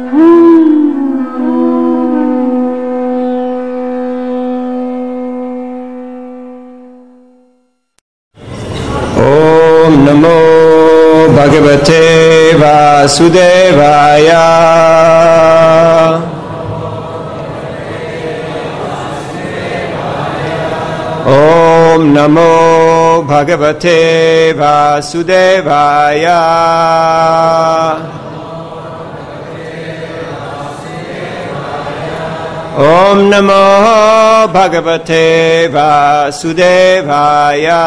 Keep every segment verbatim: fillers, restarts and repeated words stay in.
Bhagavate Vasudevaya. Om Namo Bhagavate Vasudevaya. Om Namo Bhagavate Vasudevaya.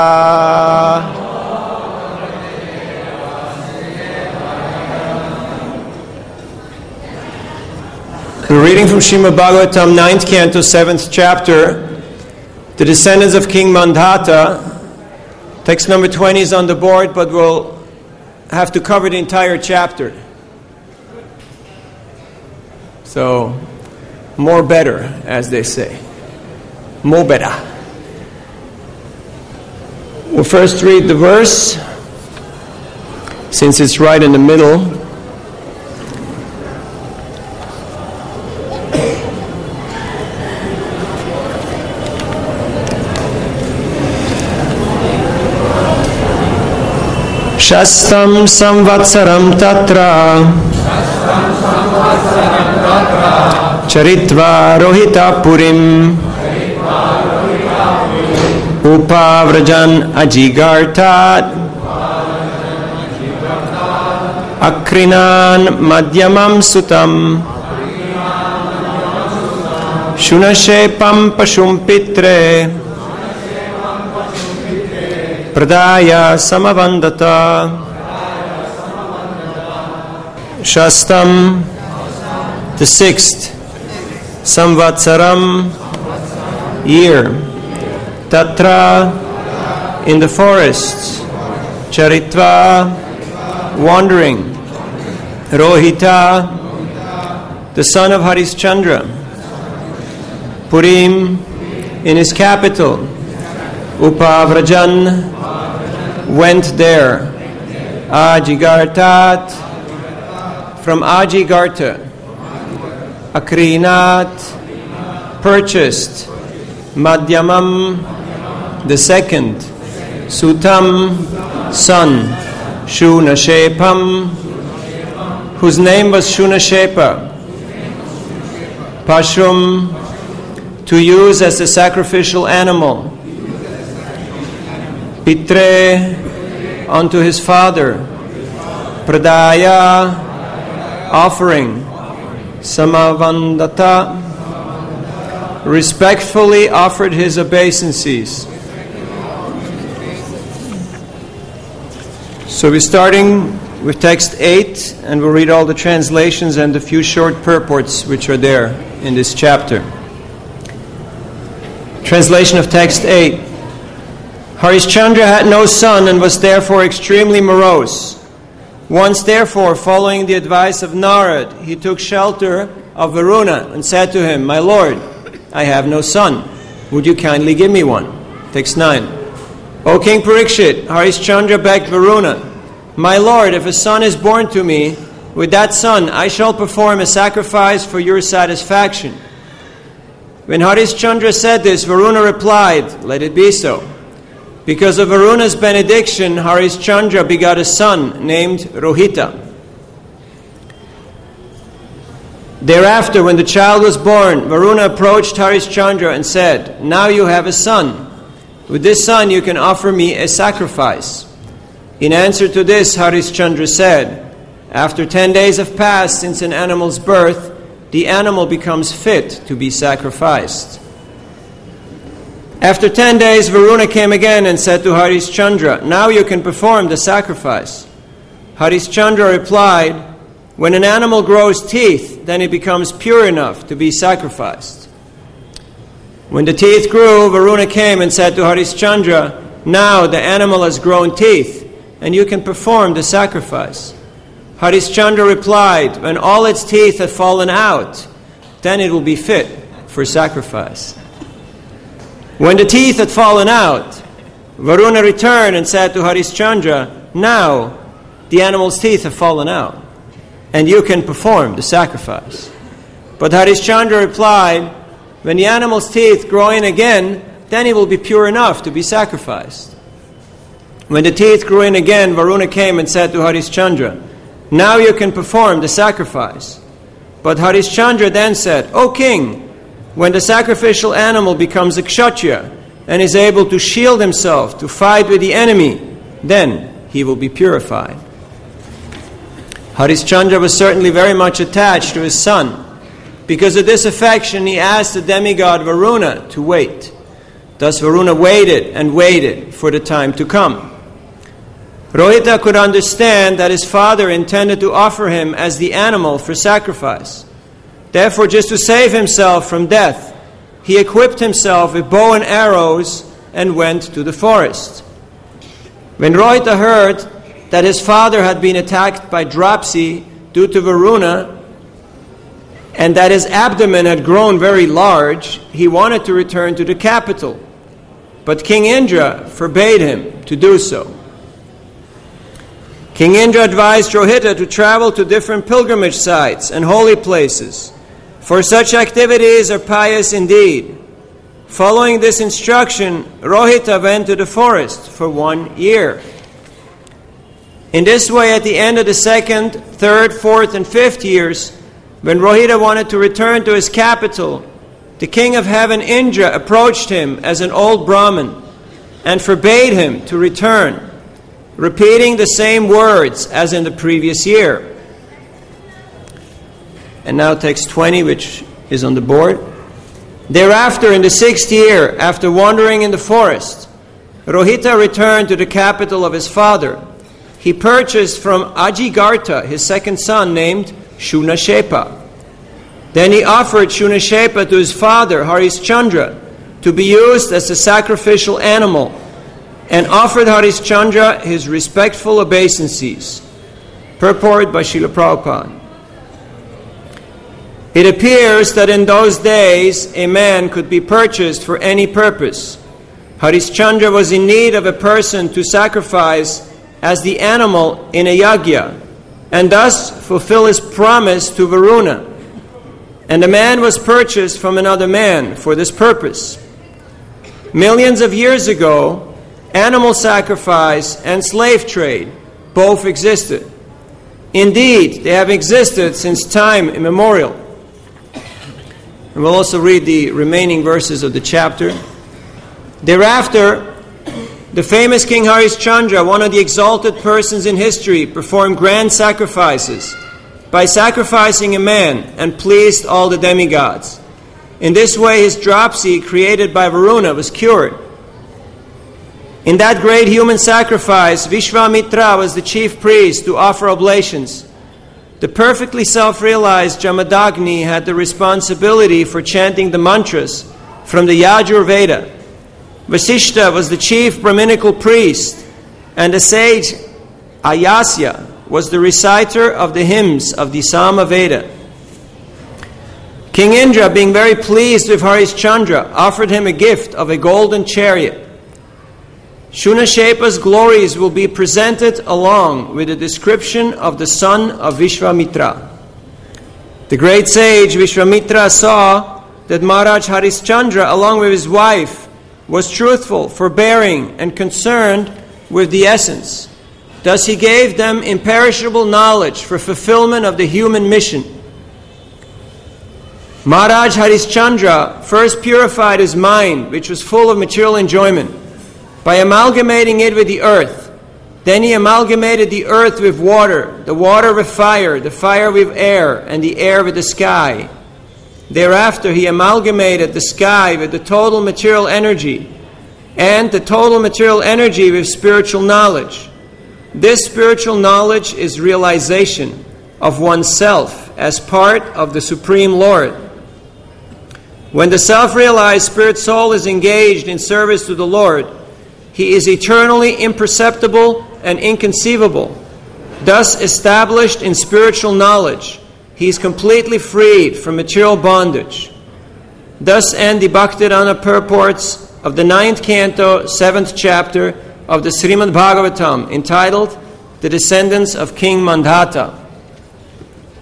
We're reading from Srimad Bhagavatam, ninth canto, seventh chapter, the descendants of King Mandhata. Text number twenty is on the board, but we'll have to cover the entire chapter. So, more better, as they say. More better. We'll first read the verse, since it's right in the middle. Shastam samvatsaram tatra charitva rohita purim upavrajan ajigartat akrinan madhyamam sutam shunashepam pashum pitre Pradaya samavandata Shastam, the sixth, Samvatsaram, year, Tatra, in the forests, Charitva, wandering, Rohita, the son of Harishchandra, Purim, in his capital, Upavrajan, went there. Ajigartat, from Ajigarta. Akrinat, purchased. Madhyamam, the second. Sutam, son. Shunashepam, whose name was Shunashepa. Pashum, to use as a sacrificial animal. Pitre, unto his father. Pradaya, offering. Samavandata, respectfully offered his obeisances. So we're starting with text eight, and we'll read all the translations and the few short purports which are there in this chapter. Translation of text eight. Harishchandra had no son and was therefore extremely morose. Once therefore, following the advice of Narad, he took shelter of Varuna and said to him, "My lord, I have no son. Would you kindly give me one?" Text nine. O King Parikshit, Harishchandra begged Varuna, "My lord, if a son is born to me, with that son I shall perform a sacrifice for your satisfaction." When Harishchandra said this, Varuna replied, "Let it be so." Because of Varuna's benediction, Harishchandra begot a son named Rohita. Thereafter, when the child was born, Varuna approached Harishchandra and said, "Now you have a son. With this son you can offer me a sacrifice." In answer to this, Harishchandra said, "After ten days have passed since an animal's birth, the animal becomes fit to be sacrificed." After ten days, Varuna came again and said to Harishchandra, "Now you can perform the sacrifice." Harishchandra replied, "When an animal grows teeth, then it becomes pure enough to be sacrificed." When the teeth grew, Varuna came and said to Harishchandra, "Now the animal has grown teeth, and you can perform the sacrifice." Harishchandra replied, "When all its teeth have fallen out, then it will be fit for sacrifice." When the teeth had fallen out, Varuna returned and said to Harishchandra, "Now the animal's teeth have fallen out, and you can perform the sacrifice. But Harishchandra replied, when the animal's teeth grow in again, then he will be pure enough to be sacrificed. When the teeth grew in again, Varuna came and said to Harishchandra, now you can perform the sacrifice. But Harishchandra then said, O king, when the sacrificial animal becomes a kshatriya and is able to shield himself to fight with the enemy, then he will be purified. Harishchandra was certainly very much attached to his son. Because of this affection, he asked the demigod Varuna to wait. Thus Varuna waited and waited for the time to come. Rohita could understand that his father intended to offer him as the animal for sacrifice. Therefore, just to save himself from death, he equipped himself with bow and arrows and went to the forest. When Rohita heard that his father had been attacked by dropsy due to Varuna, and that his abdomen had grown very large, he wanted to return to the capital. But King Indra forbade him to do so. King Indra advised Rohita to travel to different pilgrimage sites and holy places, for such activities are pious indeed. Following this instruction, Rohita went to the forest for one year. In this way, at the end of the second, third, fourth, and fifth years, when Rohita wanted to return to his capital, the king of heaven Indra approached him as an old Brahmin and forbade him to return, repeating the same words as in the previous year. And now text twenty, which is on the board. Thereafter, in the sixth year, after wandering in the forest, Rohita returned to the capital of his father. He purchased from Ajigartha his second son named Shunashepa. Then he offered Shunashepa to his father Harishchandra to be used as a sacrificial animal, and offered Harishchandra his respectful obeisances. Purport by Srila Prabhupada. It appears that in those days a man could be purchased for any purpose. Harishchandra was in need of a person to sacrifice as the animal in a yagya, and thus fulfill his promise to Varuna. And the man was purchased from another man for this purpose. Millions of years ago, animal sacrifice and slave trade both existed. Indeed, they have existed since time immemorial. And we'll also read the remaining verses of the chapter. Thereafter, the famous King Harishchandra, one of the exalted persons in history, performed grand sacrifices by sacrificing a man and pleased all the demigods. In this way, his dropsy, created by Varuna, was cured. In that great human sacrifice, Vishvamitra was the chief priest to offer oblations. The perfectly self-realized Jamadagni had the responsibility for chanting the mantras from the Yajur Veda. Vasishta was the chief Brahminical priest, and the sage Ayasya was the reciter of the hymns of the Sama Veda. King Indra, being very pleased with Harishchandra, offered him a gift of a golden chariot. Shunashepa's glories will be presented along with a description of the son of Vishvamitra. The great sage Vishvamitra saw that Maharaj Harishchandra, along with his wife, was truthful, forbearing, and concerned with the essence. Thus he gave them imperishable knowledge for fulfillment of the human mission. Maharaj Harishchandra first purified his mind, which was full of material enjoyment, by amalgamating it with the earth. Then he amalgamated the earth with water, the water with fire, the fire with air, and the air with the sky. Thereafter he amalgamated the sky with the total material energy, and the total material energy with spiritual knowledge. This spiritual knowledge is realization of oneself as part of the Supreme Lord. When the self-realized spirit soul is engaged in service to the Lord, he is eternally imperceptible and inconceivable. Thus established in spiritual knowledge, he is completely freed from material bondage. Thus end the Bhaktirana purports of the ninth canto, seventh chapter of the Srimad Bhagavatam, entitled The Descendants of King Mandhata.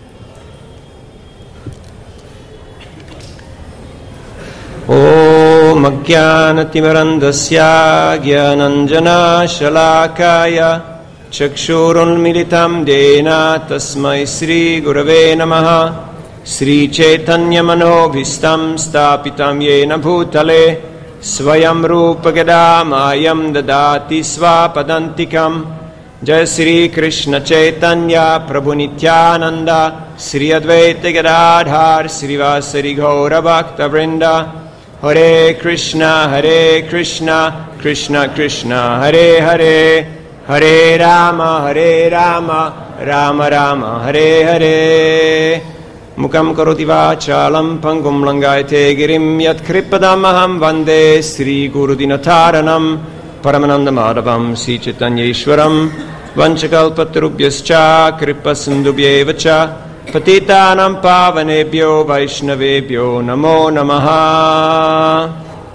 Om Ajnanatimirandasya Gyananjana Shalakaya Chakshurun Militam Dena Tasmai Sri Gurave Namaha Sri Chaitanya Manobhistam Stapitam Yena Bhutale Swayam Rupa Gadamayam Dadati Swapadantikam Jai Sri Krishna Chaitanya Prabhu Nityananda Sri Advaita Gadadhar Sri Vasari Gaura Bhakta Vrinda Hare Krishna Hare Krishna Krishna Krishna Hare Hare Hare Rama Hare Rama Rama Rama Hare Hare Mukam karoti vachalam pangum langayate girim yat kripadamaham vande Sri Guru Dinataranam Paramananda Madhavam Sri Chaitanyeshwaram Vanchakalpatarubhyascha Kripasindubhyevacha Patitanam Pavanebhyo Vaishnavebhyo Namo Namaha.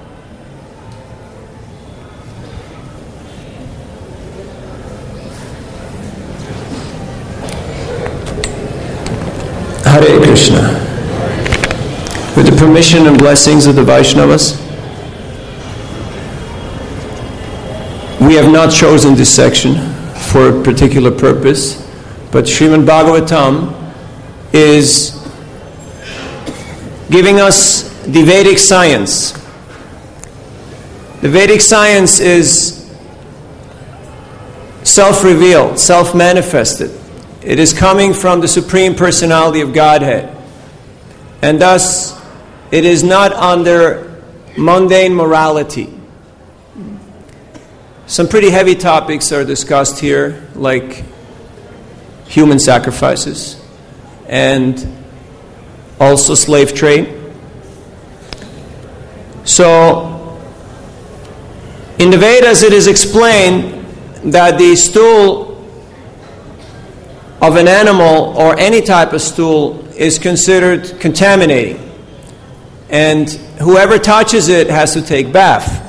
Hare Krishna. With the permission and blessings of the Vaishnavas, we have not chosen this section for a particular purpose, but Srimad Bhagavatam is giving us the Vedic science. The Vedic science is self-revealed, self-manifested. It is coming from the Supreme Personality of Godhead. And thus, it is not under mundane morality. Some pretty heavy topics are discussed here, like human sacrifices and also slave trade. So, in the Vedas it is explained that the stool of an animal or any type of stool is considered contaminating, and whoever touches it has to take bath.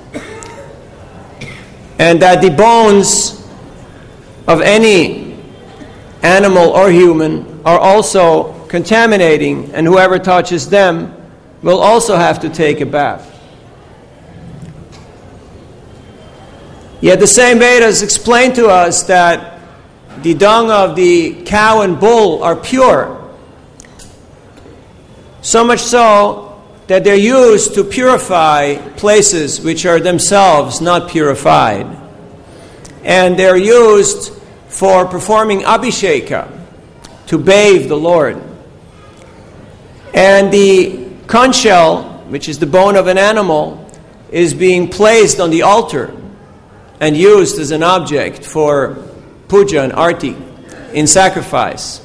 And that the bones of any animal or human are also contaminating, and whoever touches them will also have to take a bath. Yet the same Vedas explain to us that the dung of the cow and bull are pure, so much so that they're used to purify places which are themselves not purified. And they're used for performing abhisheka, to bathe the Lord. And the conch shell, which is the bone of an animal, is being placed on the altar and used as an object for puja and arti in sacrifice.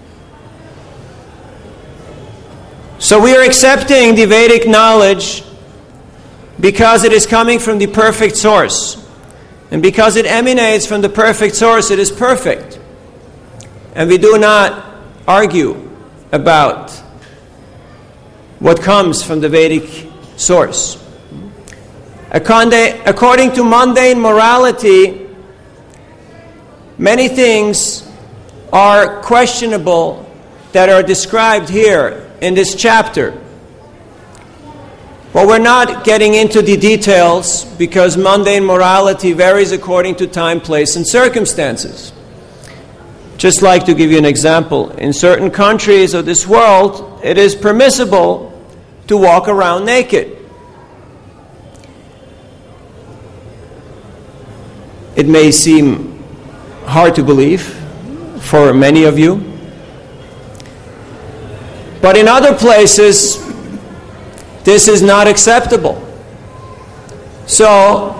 So we are accepting the Vedic knowledge because it is coming from the perfect source. And because it emanates from the perfect source, it is perfect. And we do not argue about what comes from the Vedic source. According to mundane morality, many things are questionable that are described here in this chapter. Well, we're not getting into the details because mundane morality varies according to time, place, and circumstances. Just like to give you an example, in certain countries of this world, it is permissible to walk around naked. It may seem hard to believe for many of you, but in other places, this is not acceptable. So,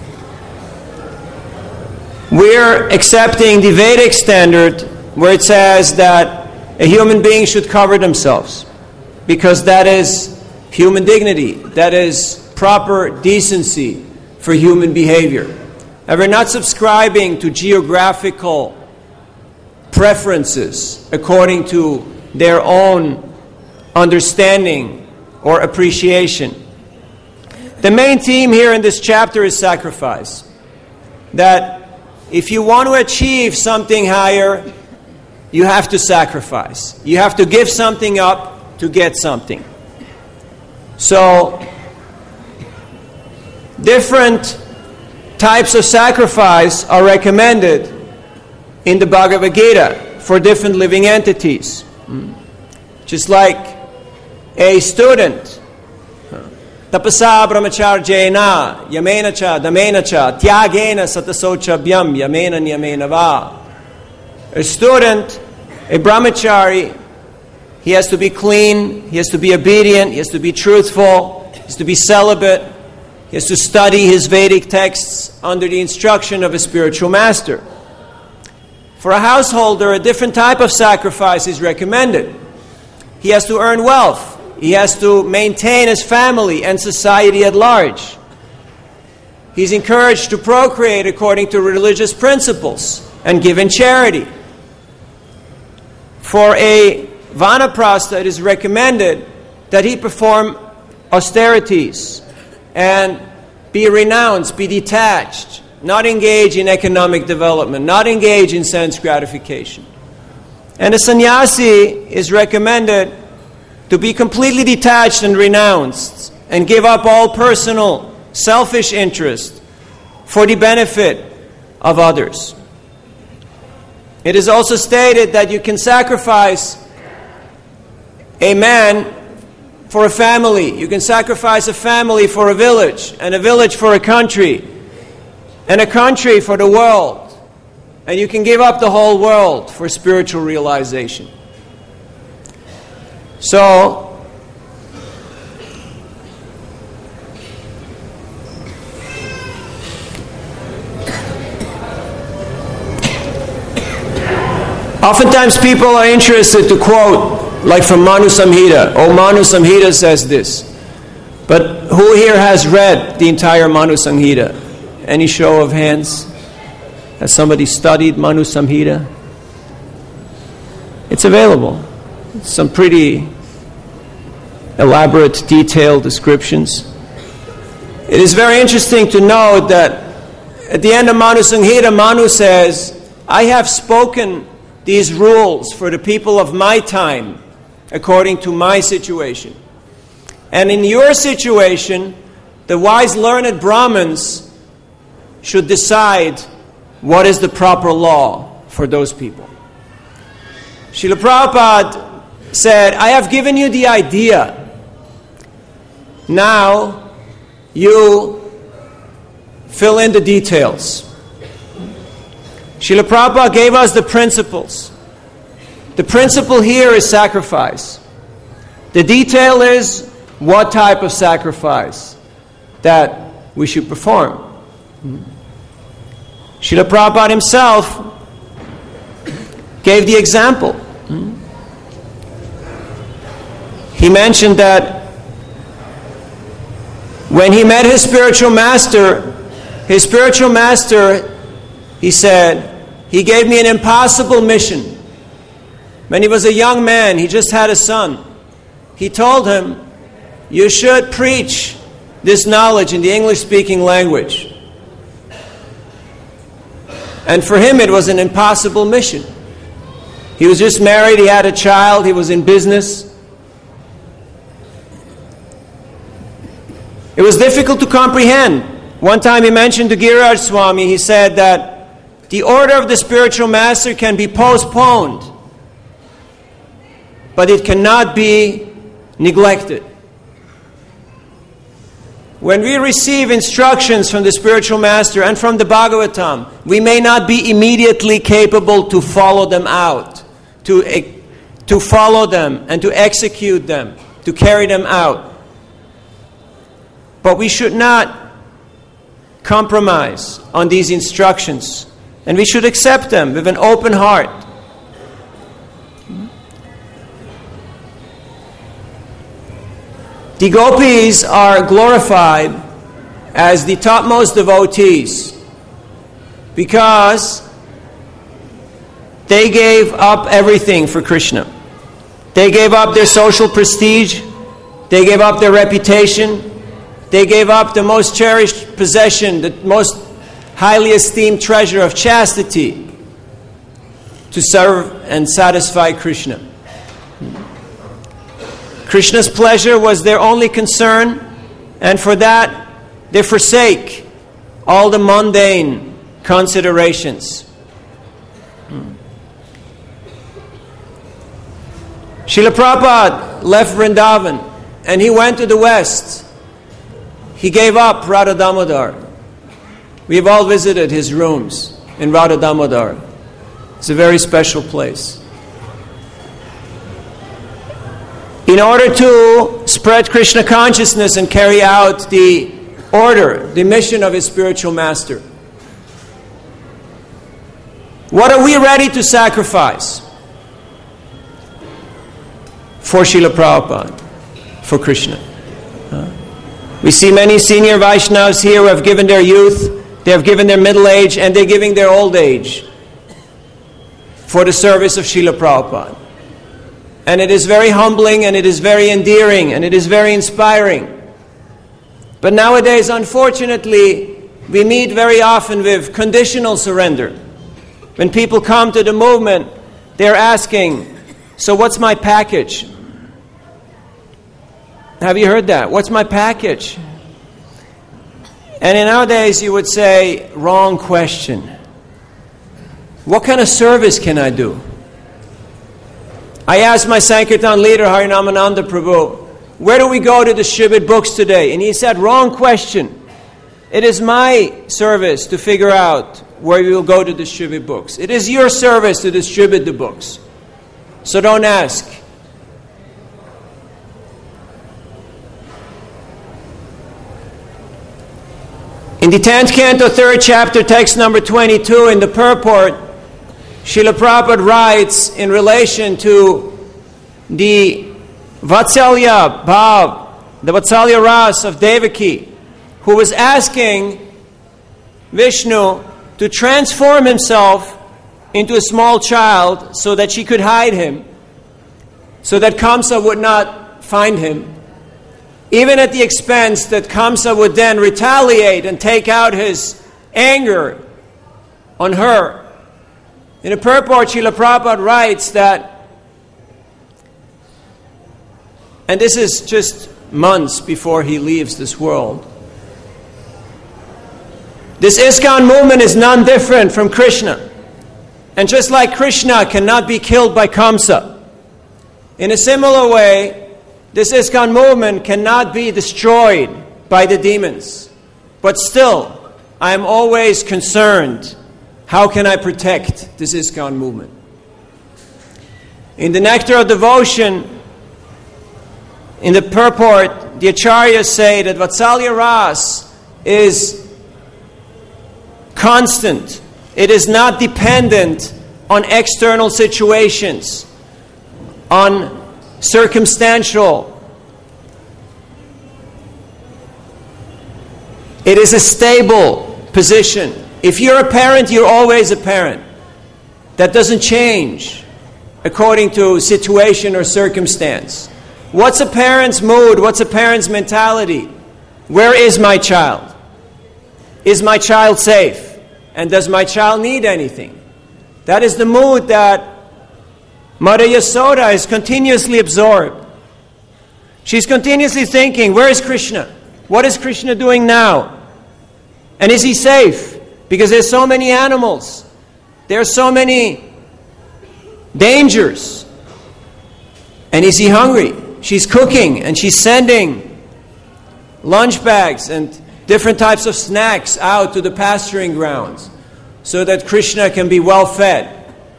we're accepting the Vedic standard where it says that a human being should cover themselves because that is human dignity, that is proper decency for human behavior. And we're not subscribing to geographical preferences according to their own understanding or appreciation. The main theme here in this chapter is sacrifice. That if you want to achieve something higher, you have to sacrifice. You have to give something up to get something. So, different types of sacrifice are recommended in the Bhagavad Gita for different living entities. Just like a student, tapasa brahmacharjena, yamena cha, damena cha, tyagena satasochabhyam, yamena nyamena va. A student, a brahmachari, he has to be clean, he has to be obedient, he has to be truthful, he has to be celibate, he has to study his Vedic texts under the instruction of a spiritual master. For a householder, a different type of sacrifice is recommended. He has to earn wealth. He has to maintain his family and society at large. He's encouraged to procreate according to religious principles and give in charity. For a vanaprastha, it is recommended that he perform austerities and be renounced, be detached, not engage in economic development, not engage in sense gratification. And a sannyasi is recommended to be completely detached and renounced and give up all personal, selfish interest for the benefit of others. It is also stated that you can sacrifice a man for a family. You can sacrifice a family for a village, and a village for a country, and a country for the world. And you can give up the whole world for spiritual realization. So, oftentimes people are interested to quote, like from Manu Samhita. Oh, Manu Samhita says this. But who here has read the entire Manu Samhita? Any show of hands? Has somebody studied Manu Samhita? It's available. It's some pretty elaborate, detailed descriptions. It is very interesting to note that at the end of Manu Samhita, Manu says, I have spoken these rules for the people of my time, according to my situation. And in your situation, the wise learned Brahmins should decide what is the proper law for those people. Srila Prabhupada said, I have given you the idea. Now you fill in the details. Srila Prabhupada gave us the principles. The principle here is sacrifice. The detail is what type of sacrifice that we should perform. Srila Prabhupada himself gave the example. He mentioned that when he met his spiritual master, his spiritual master, he said, he gave me an impossible mission. When he was a young man, he just had a son. He told him, you should preach this knowledge in the English-speaking language. And for him, it was an impossible mission. He was just married, he had a child, he was in business. It was difficult to comprehend. One time he mentioned to Giriraj Swami, he said that the order of the spiritual master can be postponed, but it cannot be neglected. When we receive instructions from the spiritual master and from the Bhagavatam, we may not be immediately capable to follow them out, to, to follow them and to execute them, to carry them out. But we should not compromise on these instructions, and we should accept them with an open heart. The gopis are glorified as the topmost devotees because they gave up everything for Krishna. They gave up their social prestige, they gave up their reputation, they gave up the most cherished possession, the most highly esteemed treasure of chastity to serve and satisfy Krishna. Krishna's pleasure was their only concern, and for that They forsake all the mundane considerations. Srila Prabhupada left Vrindavan and he went to the West. He gave up Radha Damodar. We've all visited his rooms in Radha Damodar. It's a very special place. In order to spread Krishna consciousness and carry out the order, the mission of his spiritual master. What are we ready to sacrifice for Srila Prabhupada, for Krishna? Huh? We see many senior Vaishnavas here who have given their youth, they have given their middle age, and they're giving their old age for the service of Srila Prabhupada. And it is very humbling, and it is very endearing, and it is very inspiring. But nowadays, unfortunately, we meet very often with conditional surrender. When people come to the movement, they're asking, so what's my package? Have you heard that? What's my package? And in nowadays, you would say, wrong question. What kind of service can I do? I asked my Sankirtan leader, Harinamananda Prabhu, where do we go to distribute books today? And he said, wrong question. It is my service to figure out where we will go to distribute books. It is your service to distribute the books. So don't ask. In the tenth canto, third chapter, text number twenty-two, in the purport, Srila Prabhupada writes in relation to the Vatsalya Bhav, the Vatsalya Ras of Devaki, who was asking Vishnu to transform himself into a small child so that she could hide him, so that Kamsa would not find him, even at the expense that Kamsa would then retaliate and take out his anger on her. In a purport, Srila Prabhupada writes that, and this is just months before he leaves this world, this ISKCON movement is none different from Krishna. And just like Krishna cannot be killed by Kamsa, in a similar way, this ISKCON movement cannot be destroyed by the demons. But still, I am always concerned, how can I protect this ISKCON movement? In the Nectar of Devotion, in the purport, the Acharyas say that Vatsalya Ras is constant. It is not dependent on external situations, on circumstantial. It is a stable position. If you're a parent, you're always a parent. That doesn't change according to situation or circumstance. What's a parent's mood? What's a parent's mentality? Where is my child? Is my child safe? And does my child need anything? That is the mood that Mother Yasoda is continuously absorbed. She's continuously thinking, where is Krishna? What is Krishna doing now? And is he safe? Because there's so many animals. There are so many dangers. And is he hungry? She's cooking and she's sending lunch bags and different types of snacks out to the pasturing grounds so that Krishna can be well fed.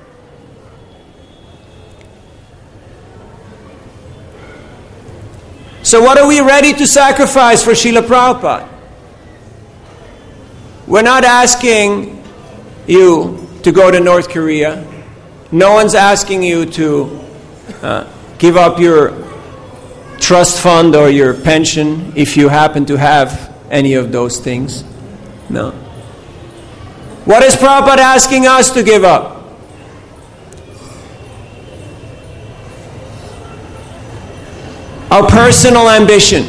So what are we ready to sacrifice for Srila Prabhupada? We're not asking you to go to North Korea. No one's asking you to uh, give up your trust fund or your pension if you happen to have any of those things. No. What is Prabhupada asking us to give up? Our personal ambition.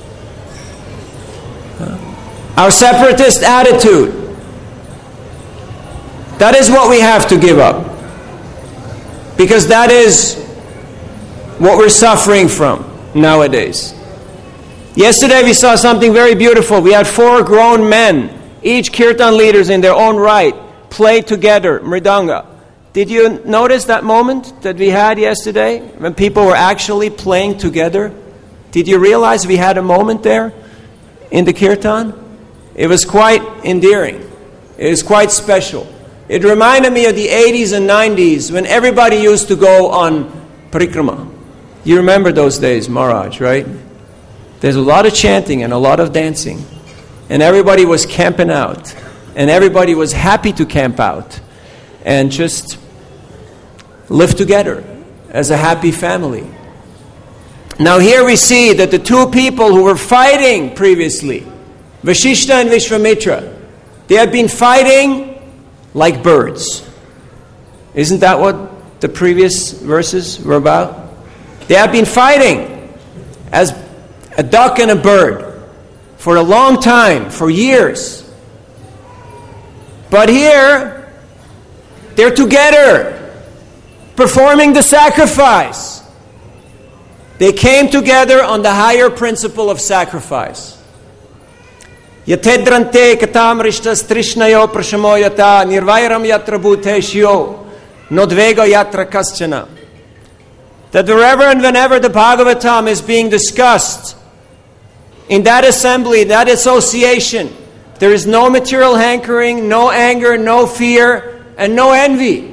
Our separatist attitude. That is what we have to give up. Because that is what we're suffering from nowadays. Yesterday we saw something very beautiful. We had four grown men, each kirtan leaders in their own right, play together, mridanga. Did you notice that moment that we had yesterday when people were actually playing together? Did you realize we had a moment there in the kirtan? It was quite endearing. It was quite special. It reminded me of the eighties and nineties when everybody used to go on parikrama. You remember those days, Maharaj, right? There's a lot of chanting and a lot of dancing. And everybody was camping out. And everybody was happy to camp out. And just live together as a happy family. Now here we see that the two people who were fighting previously, Vashishta and Vishvamitra, they had been fighting like birds. Isn't that what the previous verses were about? They had been fighting as a duck and a bird for a long time, for years. But here, they're together, performing the sacrifice. They came together on the higher principle of sacrifice. Yatedrante katam rishtas trishnayo prashamo yata nirvairam yatra bhuteshyo nodvego yatra kaschana. That wherever and whenever the Bhagavatam is being discussed, in that assembly, that association, there is no material hankering, no anger, no fear, and no envy.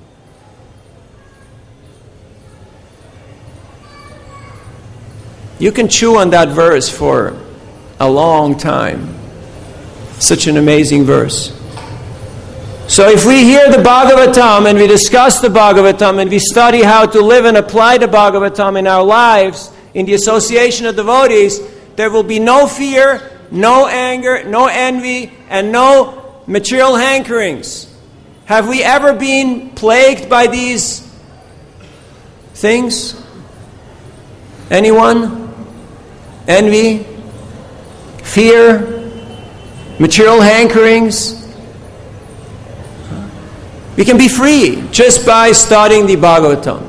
You can chew on that verse for a long time. Such an amazing verse. So if we hear the Bhagavatam and we discuss the Bhagavatam and we study how to live and apply the Bhagavatam in our lives, in the association of devotees, there will be no fear, no anger, no envy, and no material hankerings. Have we ever been plagued by these things? Anyone? Envy? Fear? Material hankerings? We can be free just by studying the Bhagavatam.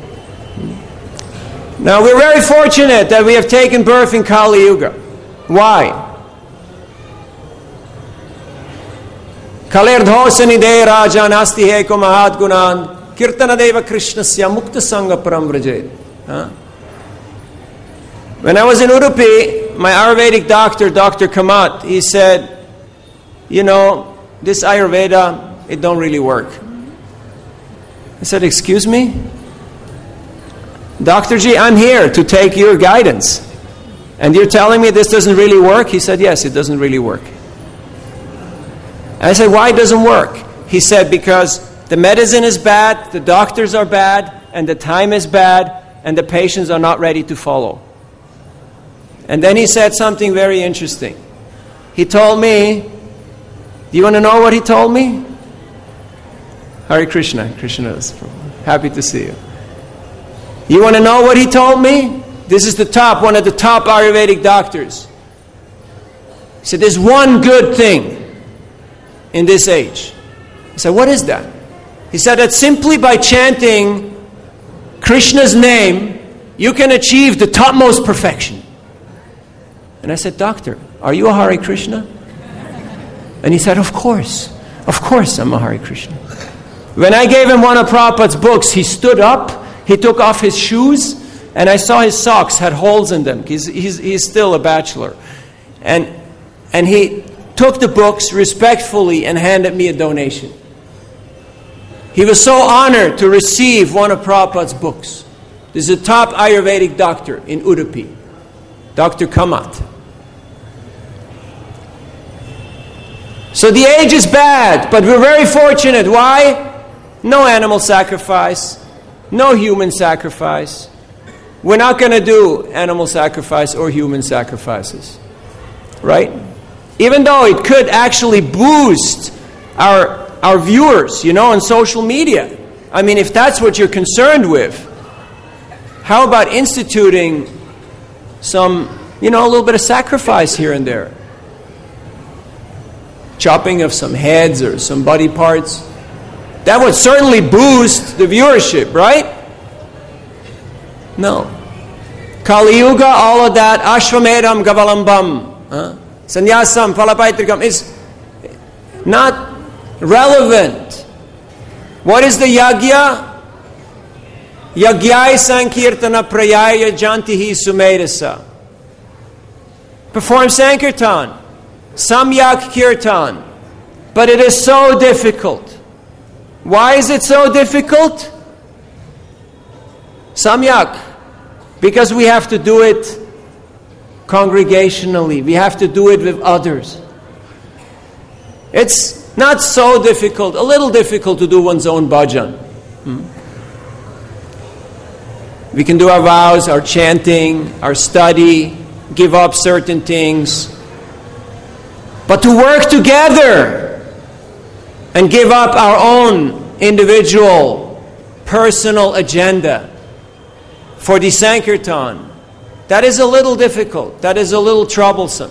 Now we're very fortunate that we have taken birth in Kali Yuga. Why? Kalerdhosani de rajan asti heko mahad gunan kirtana deva krishnasya mukta sangha param vrajet. When I was in Udupi, my Ayurvedic doctor, Doctor Kamat, he said, you know, this Ayurveda, it don't really work. I said, excuse me? Doctor G, I'm here to take your guidance. And you're telling me this doesn't really work? He said, yes, it doesn't really work. And I said, why it doesn't work? He said, because the medicine is bad, the doctors are bad, and the time is bad, and the patients are not ready to follow. And then he said something very interesting. He told me, do you want to know what he told me? Hare Krishna. Krishna is happy to see you. You want to know what he told me? This is the top, one of the top Ayurvedic doctors. He said, there's one good thing in this age. I said, what is that? He said that simply by chanting Krishna's name, you can achieve the topmost perfection. And I said, doctor, are you a Hare Krishna? And he said, of course. Of course I'm a Hare Krishna. When I gave him one of Prabhupada's books, he stood up, he took off his shoes, and I saw his socks had holes in them. He's, he's, he's still a bachelor. And, and he took the books respectfully and handed me a donation. He was so honored to receive one of Prabhupada's books. This is a top Ayurvedic doctor in Udupi, Doctor Kamat. So the age is bad, but we're very fortunate. Why? No animal sacrifice, no human sacrifice. We're not going to do animal sacrifice or human sacrifices. Right? Even though it could actually boost our, our viewers, you know, on social media. I mean, if that's what you're concerned with, how about instituting some, you know, a little bit of sacrifice here and there? Chopping of some heads or some body parts. That would certainly boost the viewership, right? No. Kali Yuga, all of that, Ashvamedham Gavalambam, huh? Sannyasam, Falapaitrikam, is not relevant. What is the yagya? Yagyai Sankirtana Prayaya Jantihi Sumedasa. Perform Sankirtan, Samyak Kirtan. But it is so difficult. Why is it so difficult? Samyak. Because we have to do it congregationally. We have to do it with others. It's not so difficult, a little difficult to do one's own bhajan. Hmm? We can do our vows, our chanting, our study, give up certain things. But to work together and give up our own individual, personal agenda for the Sankirtan, that is a little difficult. That is a little troublesome.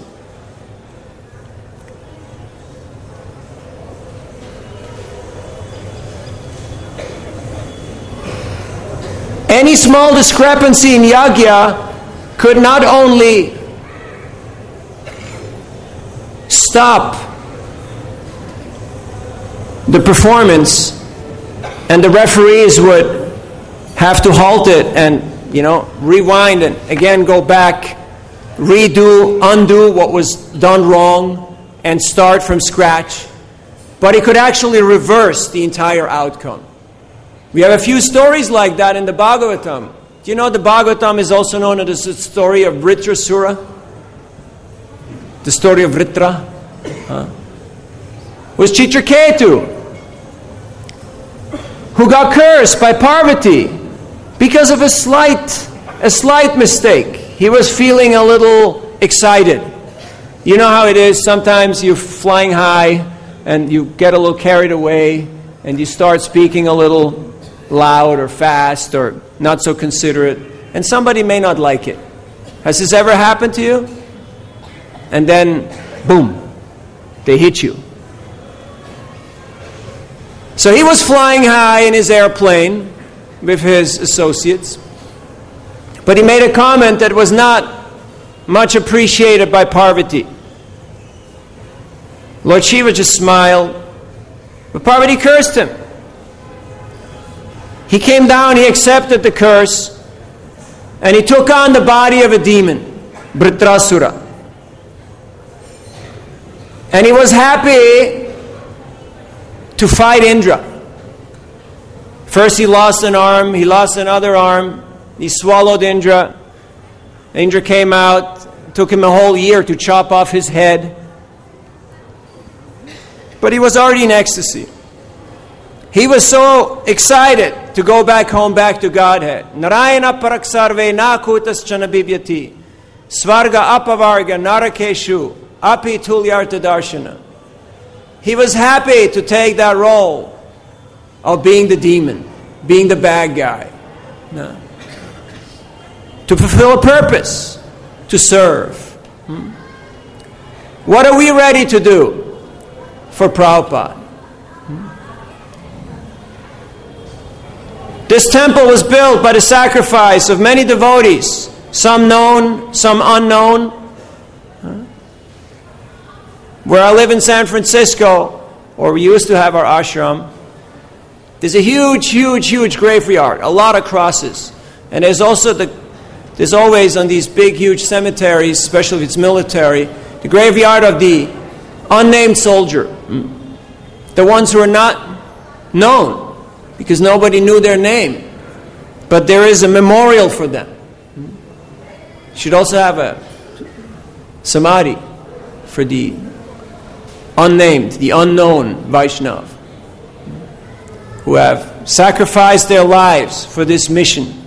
Any small discrepancy in yagya could not only stop the performance, and the referees would have to halt it and, you know, rewind and again go back, redo, undo what was done wrong, and start from scratch. But it could actually reverse the entire outcome. We have a few stories like that in the Bhagavatam. Do you know the Bhagavatam is also known as the story of Vritrasura? The story of Vritra? Huh? Was Chitraketu, who got cursed by Parvati because of a slight, a slight mistake. He was feeling a little excited. You know how it is, sometimes you're flying high and you get a little carried away and you start speaking a little loud or fast or not so considerate, and somebody may not like it. Has this ever happened to you? And then, boom, they hit you. So he was flying high in his airplane with his associates, but he made a comment that was not much appreciated by Parvati. Lord Shiva just smiled, but Parvati cursed him. He came down, he accepted the curse, and he took on the body of a demon, Vritrasura. And he was happy to fight Indra. First he lost an arm, he lost another arm, he swallowed Indra. Indra came out, it took him a whole year to chop off his head. But he was already in ecstasy. He was so excited to go back home, back to Godhead. Narayana paraksarve nakutas chanabhibyati. Svarga apavarga narakeshu api tulyarta darshana. He was happy to take that role of being the demon, being the bad guy. No. To fulfill a purpose, to serve. Hmm? What are we ready to do for Prabhupada? This temple was built by the sacrifice of many devotees, some known, some unknown. Where I live in San Francisco, or we used to have our ashram, there's a huge, huge, huge graveyard, a lot of crosses. And there's also the, there's always on these big, huge cemeteries, especially if it's military, the graveyard of the unnamed soldier. The ones who are not known, because nobody knew their name. But there is a memorial for them. You should also have a samadhi for the unnamed, the unknown Vaishnav, who have sacrificed their lives for this mission.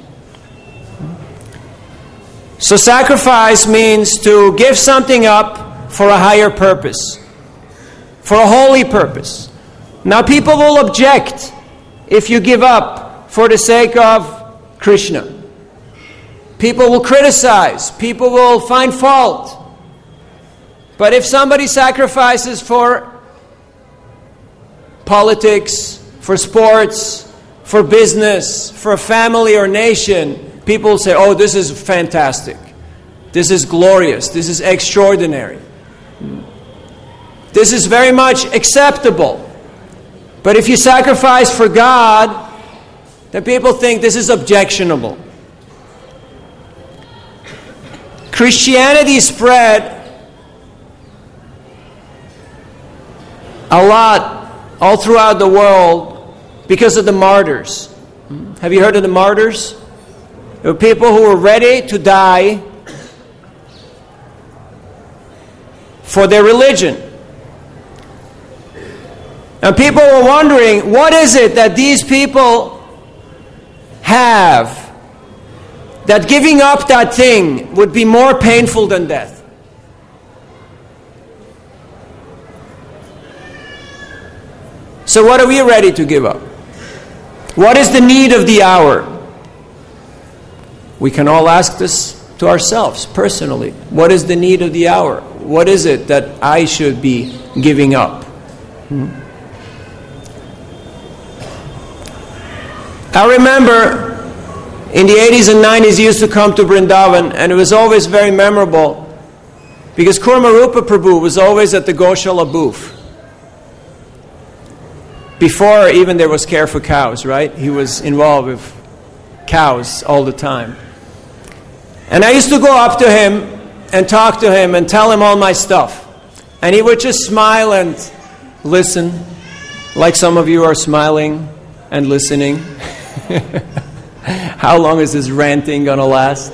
So sacrifice means to give something up for a higher purpose, for a holy purpose. Now people will object if you give up for the sake of Krishna. People will criticize. People will find fault. But if somebody sacrifices for politics, for sports, for business, for family or nation, people say, oh, this is fantastic. This is glorious. This is extraordinary. This is very much acceptable. But if you sacrifice for God, then people think this is objectionable. Christianity spread a lot all throughout the world because of the martyrs. Have you heard of the martyrs? There were people who were ready to die for their religion. And people were wondering, what is it that these people have that giving up that thing would be more painful than death? So what are we ready to give up? What is the need of the hour? We can all ask this to ourselves personally. What is the need of the hour? What is it that I should be giving up? Hmm? I remember in the eighties and nineties, he used to come to Vrindavan, and it was always very memorable because Kurmarupa Prabhu was always at the Goshala booth. Before even there was care for cows, right? He was involved with cows all the time. And I used to go up to him and talk to him and tell him all my stuff. And he would just smile and listen, like some of you are smiling and listening. How long is this ranting going to last?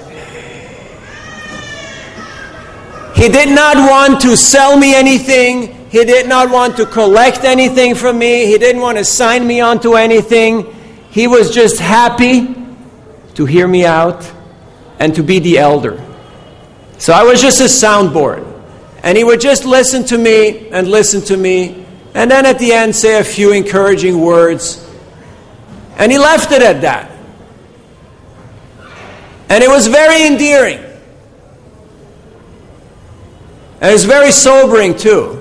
He did not want to sell me anything. He did not want to collect anything from me. He didn't want to sign me onto anything. He was just happy to hear me out and to be the elder. So I was just a soundboard. And he would just listen to me and listen to me. And then at the end say a few encouraging words. And he left it at that. And it was very endearing. And it was very sobering too.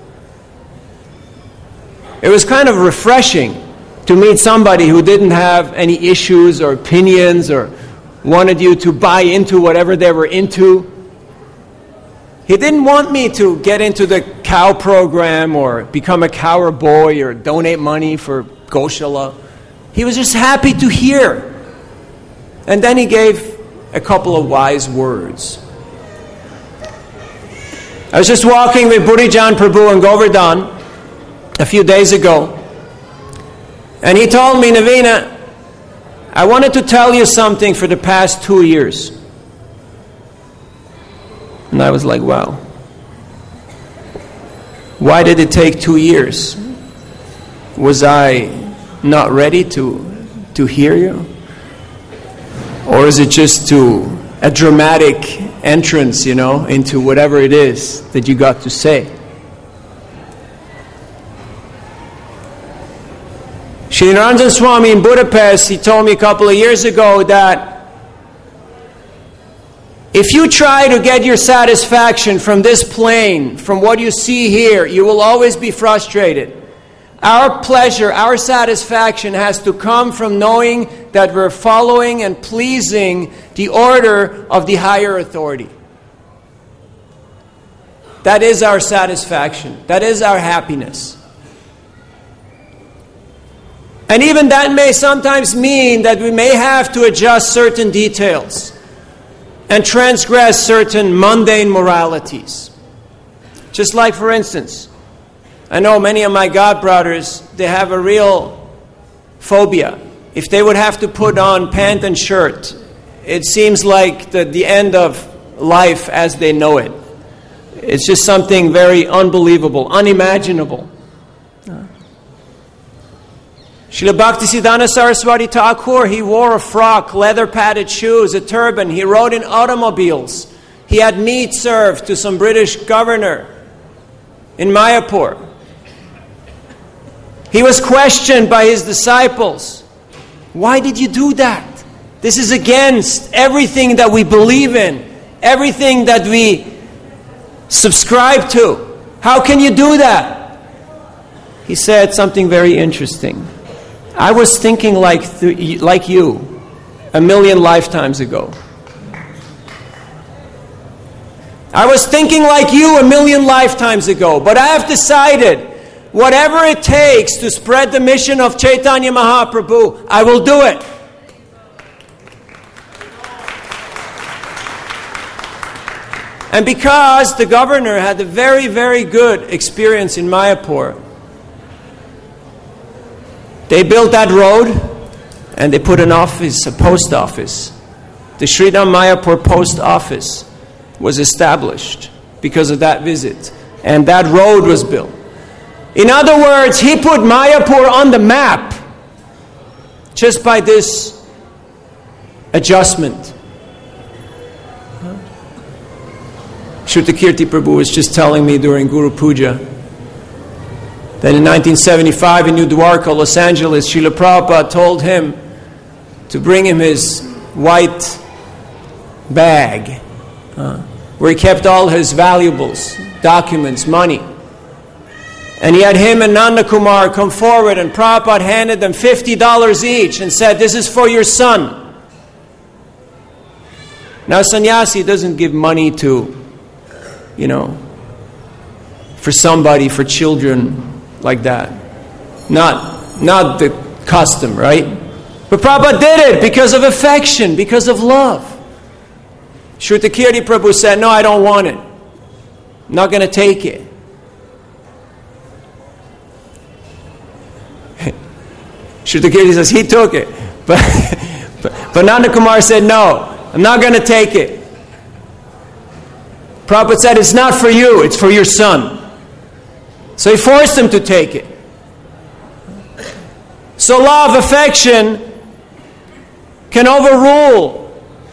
It was kind of refreshing to meet somebody who didn't have any issues or opinions or wanted you to buy into whatever they were into. He didn't want me to get into the cow program or become a cow boy or donate money for Goshala. He was just happy to hear. And then he gave a couple of wise words. I was just walking with Burijan Prabhu in Govardhan a few days ago. And he told me, Navina, I wanted to tell you something for the past two years. And I was like, wow. Why did it take two years? Was I not ready to, to hear you? Or is it just to a dramatic entrance, you know, into whatever it is that you got to say? Shri Niranjan Swami in Budapest, he told me a couple of years ago that if you try to get your satisfaction from this plane, from what you see here, you will always be frustrated. Our pleasure, our satisfaction has to come from knowing that we're following and pleasing the order of the higher authority. That is our satisfaction. That is our happiness. And even that may sometimes mean that we may have to adjust certain details and transgress certain mundane moralities. Just like, for instance, I know many of my God brothers, they have a real phobia. If they would have to put on pant and shirt, it seems like the, the end of life as they know it. It's just something very unbelievable, unimaginable. Srila Bhaktisiddhanta Saraswati Thakur, he wore a frock, leather-padded shoes, a turban. He rode in automobiles. He had meat served to some British governor in Mayapur. He was questioned by his disciples. Why did you do that? This is against everything that we believe in, everything that we subscribe to. How can you do that? He said something very interesting. I was thinking like th- like you a million lifetimes ago. I was thinking like you a million lifetimes ago, but I have decided, whatever it takes to spread the mission of Chaitanya Mahaprabhu, I will do it. And because the governor had a very, very good experience in Mayapur, they built that road and they put an office, a post office. The Sridham Mayapur post office was established because of that visit. And that road was built. In other words, he put Mayapur on the map just by this adjustment. Shrutakirti Prabhu was just telling me during Guru Puja that in nineteen seventy-five in New Dwarka, Los Angeles, Srila Prabhupada told him to bring him his white bag uh, where he kept all his valuables, documents, money. And he had him and Nanda Kumar come forward, and Prabhupada handed them fifty dollars each and said, "This is for your son." Now sannyasi doesn't give money to, you know, for somebody, for children like that. Not, not the custom, right? But Prabhupada did it because of affection, because of love. Shrutakirti Prabhu said, "No, I don't want it. I'm not going to take it." Shrutakirti says he took it. But, but, but Nanda Kumar said, "No, I'm not going to take it." Prabhupada said, "It's not for you, it's for your son." So he forced him to take it. So law of affection can overrule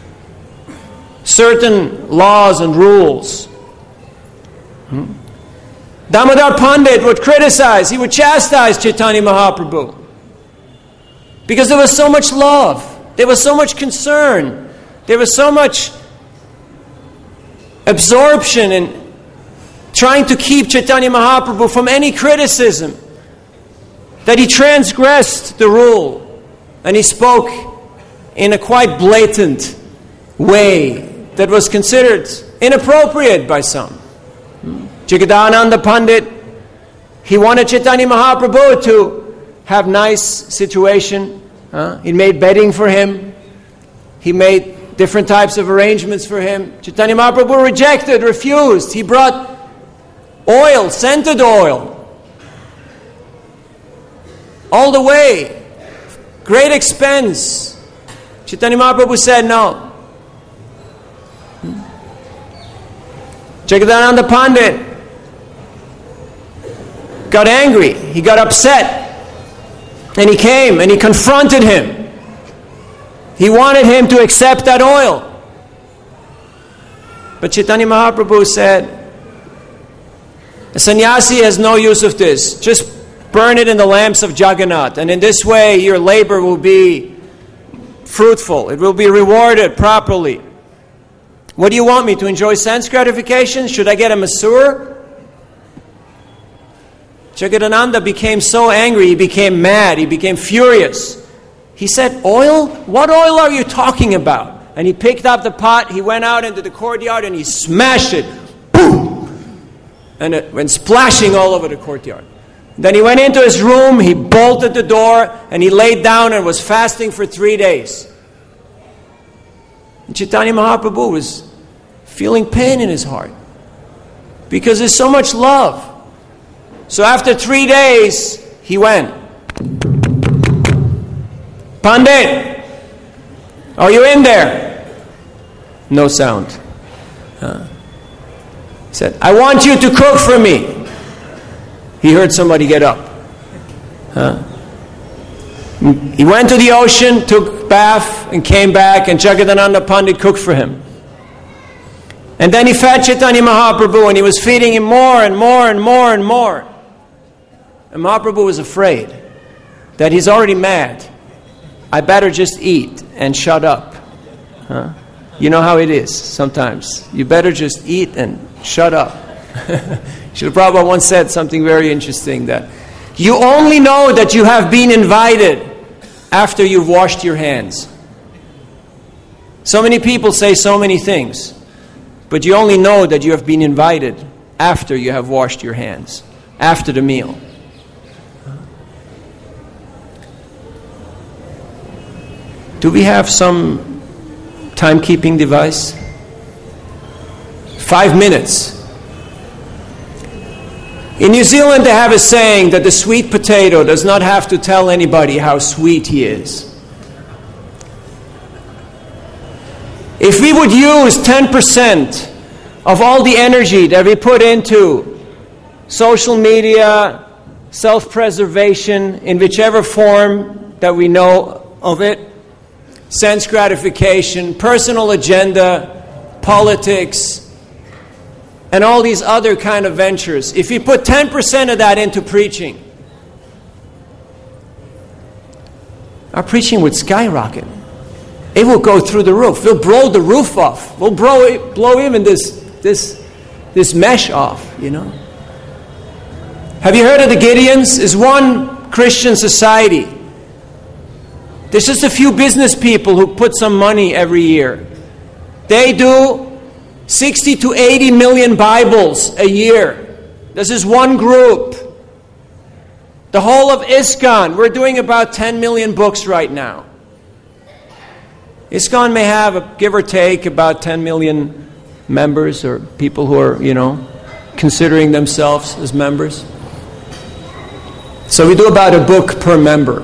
certain laws and rules. Hmm? Damodar Pandit would criticize, he would chastise Chaitanya Mahaprabhu because there was so much love, there was so much concern, there was so much absorption in trying to keep Chaitanya Mahaprabhu from any criticism, that he transgressed the rule and he spoke in a quite blatant way that was considered inappropriate by some. Jagadananda Pandit, he wanted Chaitanya Mahaprabhu to have nice situation. Uh, he made bedding for him. He made different types of arrangements for him. Chaitanya Mahaprabhu rejected, refused. He brought oil, scented oil, all the way, great expense. Chaitanya Mahaprabhu said no. Jagadananda Pandit got angry, he got upset, and he came and he confronted him. He wanted him to accept that oil. But Chaitanya Mahaprabhu said, "A sannyasi has no use of this. Just burn it in the lamps of Jagannath, and in this way your labor will be fruitful. It will be rewarded properly. What do you want me to enjoy sense gratification? Should I get a masseur?" Jagadananda became so angry, he became mad, he became furious. He said, "Oil? What oil are you talking about?" And he picked up the pot, he went out into the courtyard and he smashed it. Boom! And it went splashing all over the courtyard. Then he went into his room, he bolted the door, and he laid down and was fasting for three days. And Chaitanya Mahaprabhu was feeling pain in his heart because there's so much love. So after three days, he went. "Pandit, are you in there?" No sound. Huh? He said, "I want you to cook for me." He heard somebody get up. Huh? He went to the ocean, took bath, and came back, and Jagadananda Pandit cooked for him. And then he fed Chaitanya Mahaprabhu, and he was feeding him more and more and more and more. And Mahaprabhu was afraid that he's already mad. I better just eat and shut up. Huh? You know how it is sometimes. You better just eat and shut up. Srila Prabhupada once said something very interesting, that you only know that you have been invited after you've washed your hands. So many people say so many things, but you only know that you have been invited after you have washed your hands, after the meal. Do we have some timekeeping device? Five minutes. In New Zealand, they have a saying that the sweet potato does not have to tell anybody how sweet he is. If we would use ten percent of all the energy that we put into social media, self-preservation, in whichever form that we know of it, sense gratification, personal agenda, politics, and all these other kind of ventures, if we put ten percent of that into preaching, our preaching would skyrocket. It will go through the roof. We'll blow the roof off. We'll blow, blow even this, this, this mesh off, you know. Have you heard of the Gideons? It's one Christian society. There's just a few business people who put some money every year. They do sixty to eighty million Bibles a year. This is one group. The whole of ISKCON, we're doing about ten million books right now. ISKCON may have, a, give or take, about ten million members or people who are, you know, considering themselves as members. So we do about a book per member.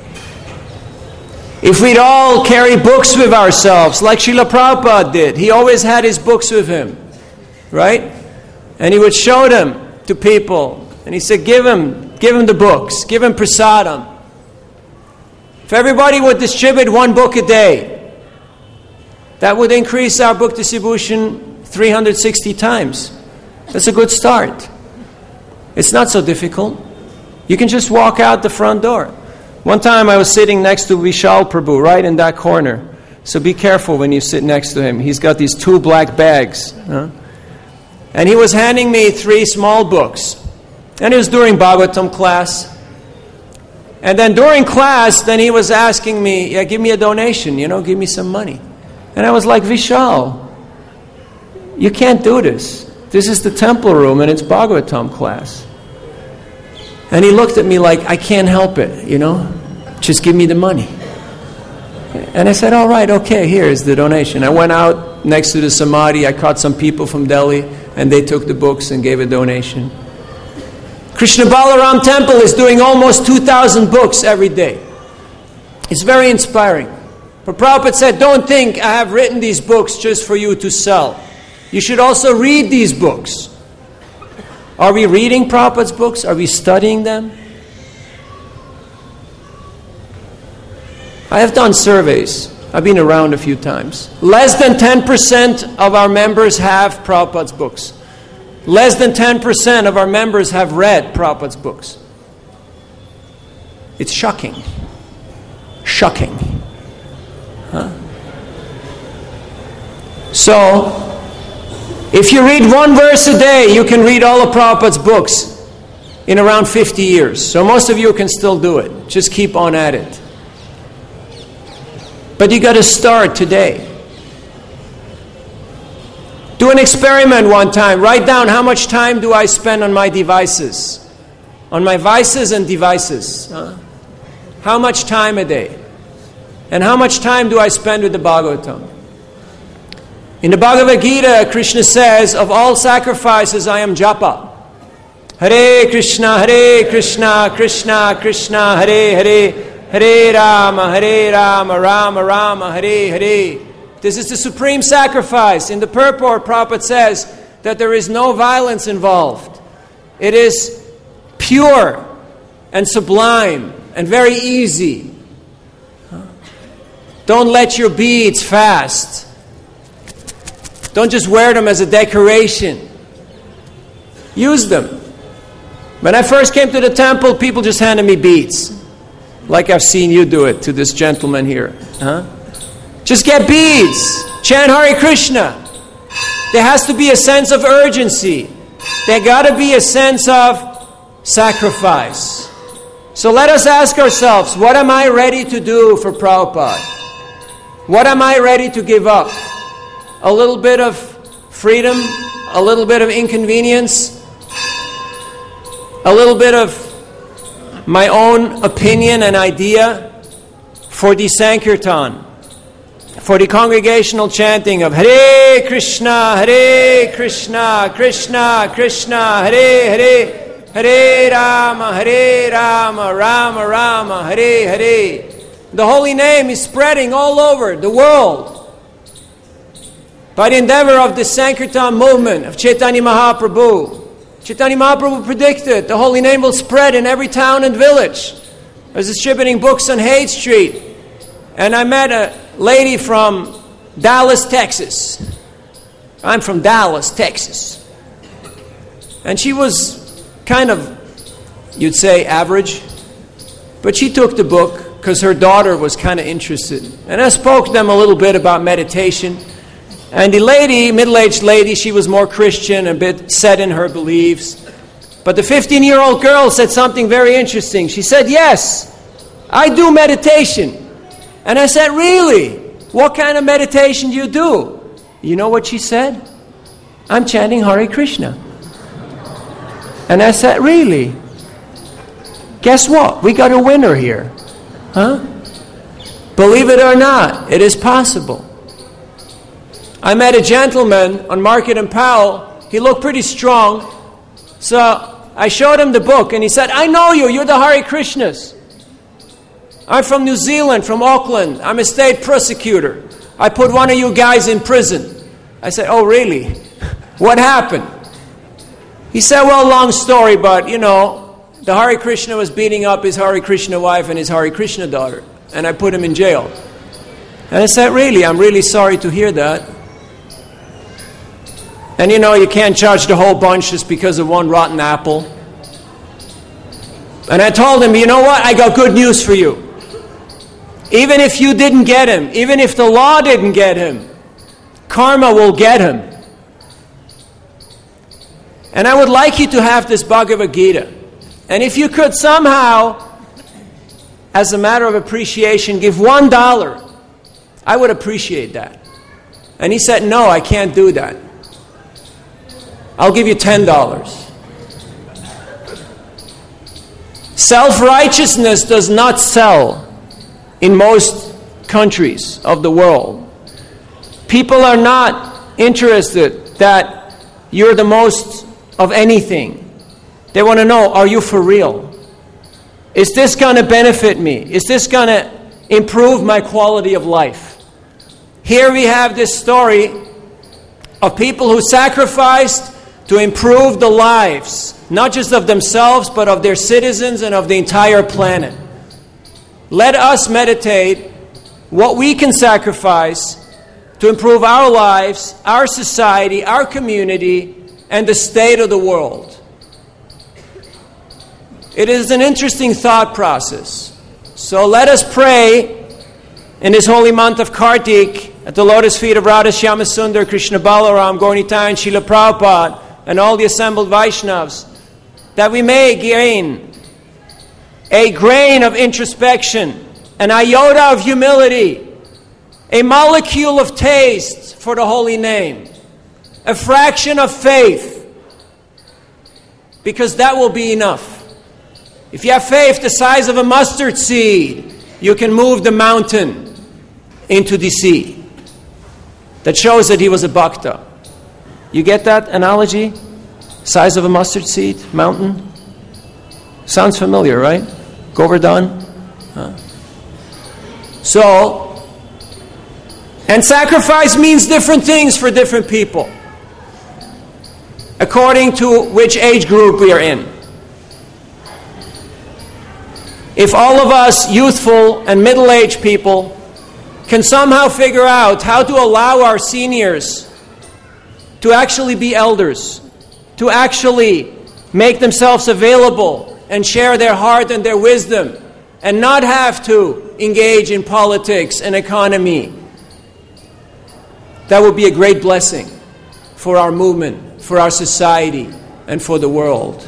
If we'd all carry books with ourselves, like Srila Prabhupada did, he always had his books with him, right? And he would show them to people. And he said, give him, give him the books, give him prasadam. If everybody would distribute one book a day, that would increase our book distribution three hundred sixty times. That's a good start. It's not so difficult. You can just walk out the front door. One time I was sitting next to Vishal Prabhu, right in that corner. So be careful when you sit next to him. He's got these two black bags. Huh? And he was handing me three small books. And it was during Bhagavatam class. And then during class, then he was asking me, yeah, give me a donation, you know, give me some money. And I was like, Vishal, you can't do this. This is the temple room and it's Bhagavatam class. And he looked at me like, I can't help it, you know. Just give me the money. And I said, all right, okay, here's the donation. I went out next to the Samadhi. I caught some people from Delhi, and they took the books and gave a donation. Krishna Balaram Temple is doing almost two thousand books every day. It's very inspiring. But Prabhupada said, don't think I have written these books just for you to sell. You should also read these books. Are we reading Prabhupada's books? Are we studying them? I have done surveys. I've been around a few times. Less than ten percent of our members have Prabhupada's books. Less than ten percent of our members have read Prabhupada's books. It's shocking. Shocking. Huh? So, if you read one verse a day, you can read all of Prabhupada's books in around fifty years. So most of you can still do it. Just keep on at it. But you got to start today. Do an experiment one time. Write down how much time do I spend on my devices. On my vices and devices. Huh? How much time a day? And how much time do I spend with the Bhagavatam? In the Bhagavad Gita, Krishna says, of all sacrifices I am japa. Hare Krishna, Hare Krishna, Krishna Krishna, Hare Hare, Hare Rama, Hare Rama, Rama Rama, Hare Hare. This is the supreme sacrifice. In the purport, Prabhupada says that there is no violence involved. It is pure and sublime and very easy. Don't let your beads fast. Don't just wear them as a decoration. Use them. When I first came to the temple, people just handed me beads. Like I've seen you do it to this gentleman here. Huh? Just get beads. Chant Hare Krishna. There has to be a sense of urgency. There got to be a sense of sacrifice. So let us ask ourselves, what am I ready to do for Prabhupada? What am I ready to give up? A little bit of freedom, a little bit of inconvenience, a little bit of my own opinion and idea for the Sankirtan, for the congregational chanting of Hare Krishna, Hare Krishna, Krishna, Krishna, Hare Hare, Hare Rama, Hare Rama, Rama Rama, Hare Hare. The holy name is spreading all over the world by the endeavor of the Sankirtan movement of Chaitanya Mahaprabhu. Chaitanya Mahaprabhu predicted the holy name will spread in every town and village. I was distributing books on Haight Street, and I met a lady from Dallas, Texas. I'm from Dallas, Texas. And she was kind of, you'd say, average. But she took the book because her daughter was kind of interested. And I spoke to them a little bit about meditation. And the lady, middle-aged lady, she was more Christian, a bit set in her beliefs. But the fifteen-year-old girl said something very interesting. She said, yes, I do meditation. And I said, really? What kind of meditation do you do? You know what she said? I'm chanting Hare Krishna. And I said, really? Guess what? We got a winner here. Huh? Believe it or not, it is possible. I met a gentleman on Market and Powell. He looked pretty strong. So I showed him the book and he said, I know you, you're the Hare Krishnas. I'm from New Zealand, from Auckland. I'm a state prosecutor. I put one of you guys in prison. I said, oh really? What happened? He said, well, long story, but you know, the Hare Krishna was beating up his Hare Krishna wife and his Hare Krishna daughter. And I put him in jail. And I said, really? I'm really sorry to hear that. And you know, you can't judge the whole bunch just because of one rotten apple. And I told him, you know what? I got good news for you. Even if you didn't get him, even if the law didn't get him, karma will get him. And I would like you to have this Bhagavad Gita. And if you could somehow, as a matter of appreciation, give one dollar, I would appreciate that. And he said, no, I can't do that. I'll give you ten dollars. Self-righteousness does not sell in most countries of the world. People are not interested that you're the most of anything. They want to know, are you for real? Is this going to benefit me? Is this going to improve my quality of life? Here we have this story of people who sacrificed to improve the lives, not just of themselves, but of their citizens and of the entire planet. Let us meditate what we can sacrifice to improve our lives, our society, our community, and the state of the world. It is an interesting thought process. So let us pray in this holy month of Kartik at the lotus feet of Radha Shyama Sundar, Krishna Balaram, Gaura Nitai, and Srila Prabhupada, and all the assembled Vaishnavas, that we may gain a grain of introspection, an iota of humility, a molecule of taste for the holy name, a fraction of faith, because that will be enough. If you have faith the size of a mustard seed, you can move the mountain into the sea. That shows that he was a bhakta. You get that analogy? Size of a mustard seed, mountain? Sounds familiar, right? Govardhan? Huh? So, and sacrifice means different things for different people, according to which age group we are in. If all of us youthful and middle-aged people can somehow figure out how to allow our seniors to actually be elders, to actually make themselves available and share their heart and their wisdom, and not have to engage in politics and economy, that would be a great blessing for our movement, for our society, and for the world.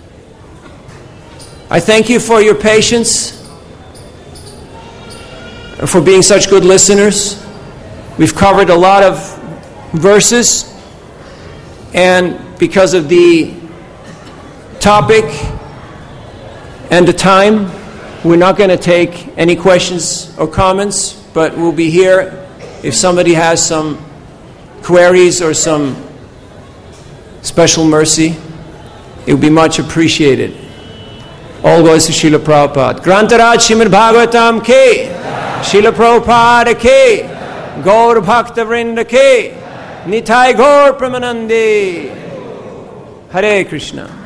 I thank you for your patience. for being such good listeners. We've covered a lot of verses, and because of the topic and the time, we're not going to take any questions or comments, but we'll be here if somebody has some queries or some special mercy. It would be much appreciated. All goes to Srila Prabhupada. Grantaraj Srimad Bhagavatam ke, Srila Prabhupada ke, Gaur Bhakta Vrinda ke, Nitai Gaur Pramanande. Hare Krishna.